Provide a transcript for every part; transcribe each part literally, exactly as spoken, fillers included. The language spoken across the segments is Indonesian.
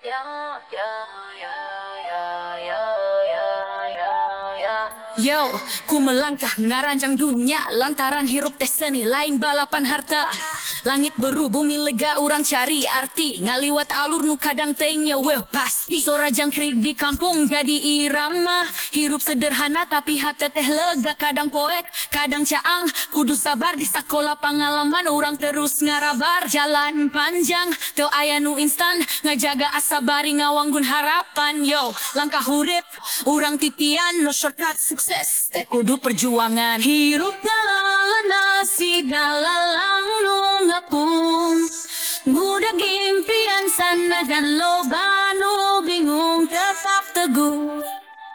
Ya, ya, ya, ya, ya, ya, ya, ya. Yo, ku melangkah ngarancang dunia lantaran hirup teh seni lain balapan harta. Langit beru bumi lega urang cari arti ngaliwat alur nu kadang tengnya weh pasti. Sora jangkrik di kampung jadi irama. Hirup sederhana tapi hati teh lega kadang poek kadang caang. Kudu sabar di sekolah pengalaman orang terus ngarabar jalan panjang. Teu aya nu instan ngajaga asa bari ngawanggun harapan. Yo, langkah hurip urang titian no shortcut sukses teh kudu perjuangan. Hirup ngalalana sigalalang nu ngapung budak impian sana dan loba nu bingung tetap teguh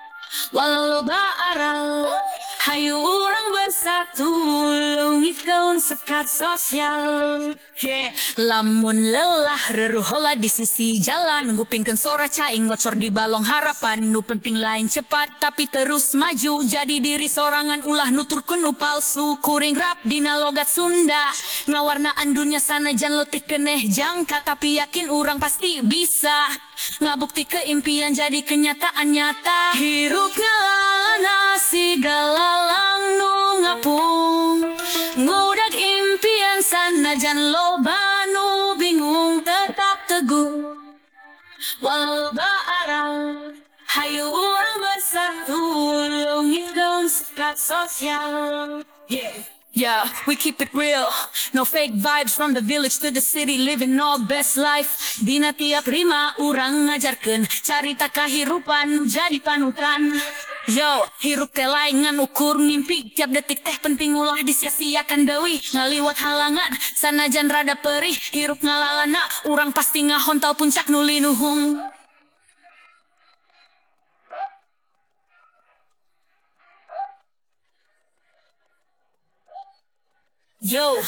walau loba aral. Hayu orang bersatu lungit gaun sekat sosial. Yeah. Lamun lelah reruhola di sisi jalan ngupingkeun sora caing ngocor di balong harapan. Nu penting lain cepat tapi terus maju jadi diri sorangan ulah nuturkeun nu palsu. Kuring rap dina logat Sunda ngawarnaan dunia sanajan letih keneh jangka tapi yakin urang pasti bisa ngabukti keimpian jadi kenyataan nyata. Hirup ngalana sigalalang nu ngapung ngudag impian sanajan loba nu bingung tetap teguh walau baaral. Hayu urang bersatu lungit gaun sekat sosial. Yeah. Yeah, we keep it real. No fake vibes from the village to the city, living our best life. Dina tiap rima urang ngajarkeun carita kahirupan jadi panutan. Yo, hirup teh lain ngan ukur mimpi. Tiap detik teh penting ulah disia-siakan deui. Ngaliwat halangan sanajan rada perih. Hirup ngalalana urang pasti ngahontal puncak nu linuhung. Yo.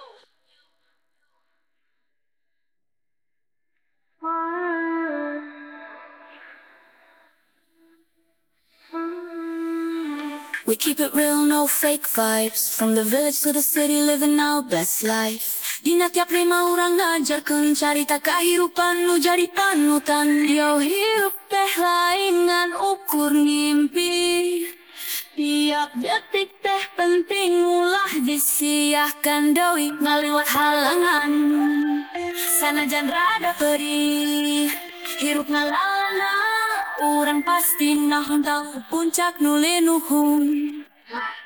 We keep it real, no fake vibes. From the village to the city, living our best life. Dina tiap lima orang ngajarkeun carita kahirupan nu jadi panutan. Yo, hirup teh lain ngan ukur ngimpi. Tiap detik teh penting ulah disiahkan deui ngaliwat halangan sanajan rada perih. Hirup ngalalana urang pasti nahon tau puncak nu linuhung.